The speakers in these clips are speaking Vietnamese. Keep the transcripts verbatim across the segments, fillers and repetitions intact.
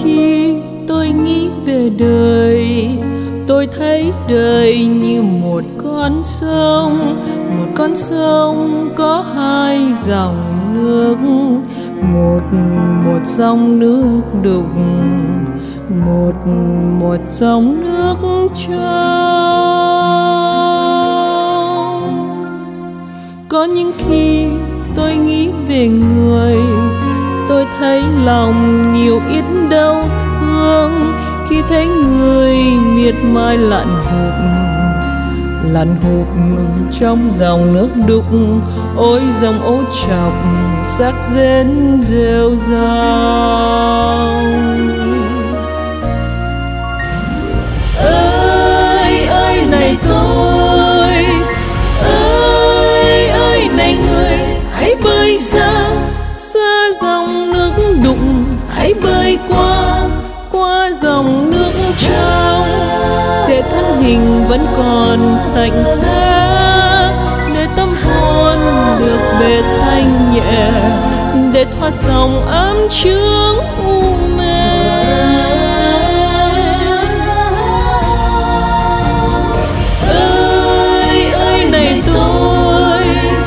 khi tôi nghĩ về đời, tôi thấy đời như một con sông, một con sông có hai dòng nước, một một dòng nước đục, một một dòng nước trong. Có những khi tôi nghĩ về người, tôi thấy lòng nhiều ít đau thương khi thấy người miệt mài lặn hụp, lặn hụp trong dòng nước đục. Ôi dòng ố chọc sắc rên rêu rao. Ơi ơi này tôi, ơi ơi này người, hãy bơi ra xa dòng nước đục, hãy bơi qua qua dòng nước trong, để thân hình vẫn còn sạch sẽ, để tâm hồn được bề thanh nhẹ, để thoát dòng ám chướng u mê. Ơi ơi này tôi,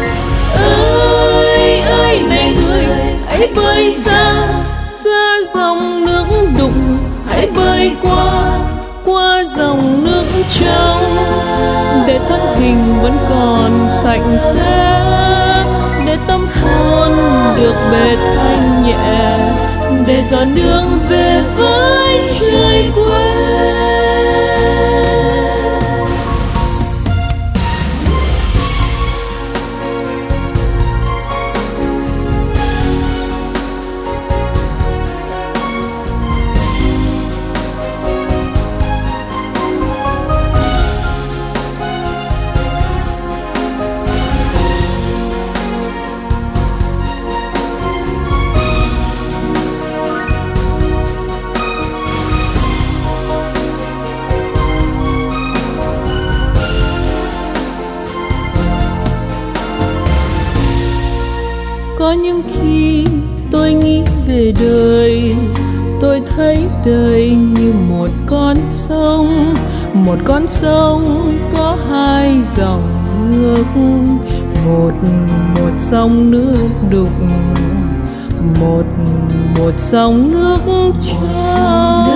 ơi ơi này người, hãy bơi ra ra dòng nước đục, hãy bơi qua qua dòng nước trong, để thân hình vẫn còn sạch sẽ, để tâm hồn được bề thanh nhẹ, để dọn đường về với trời quê. Có những khi tôi nghĩ về đời, tôi thấy đời như một con sông, một con sông có hai dòng nước, một một dòng nước đục, một một dòng nước trong.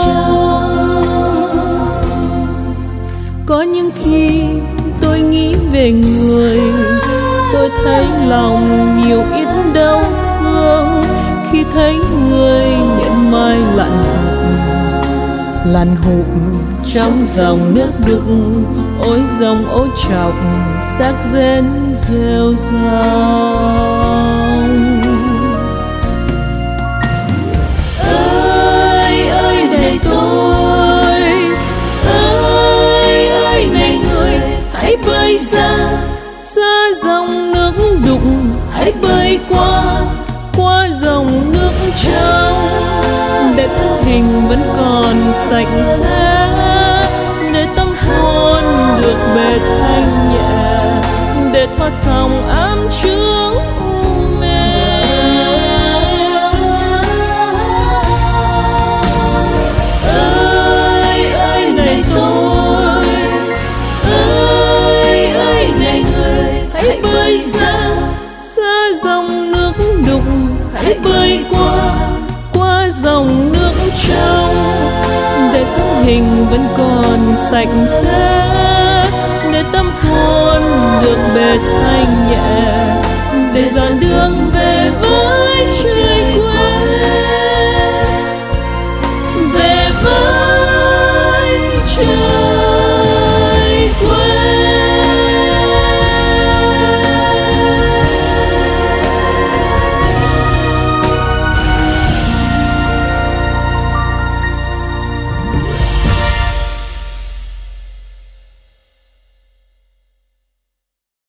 Có những khi tôi nghĩ về người, tôi thấy lòng nhiều ít đau thương khi thấy người miệng mai lặn hụp, lặn hụp trong dòng nước đục. Ôi dòng ố chọc sắc rên rêu rao. Ơi ơi này tôi, ơi ơi này người, hãy bơi ra xa dòng nước đục, hãy bơi qua qua dòng nước trong, để thân hình vẫn còn sạch sẽ, để tâm hồn được bề thanh nhẹ, để thoát dòng ám chướng u mê. Ơi ơi này tôi, ơi ơi này người, hãy bơi ra xa dòng nước đục, hãy bơi qua qua dòng nước trong, để thân hình vẫn còn sạch sẽ, để tâm hồn được bề thanh nhẹ, để dọn đường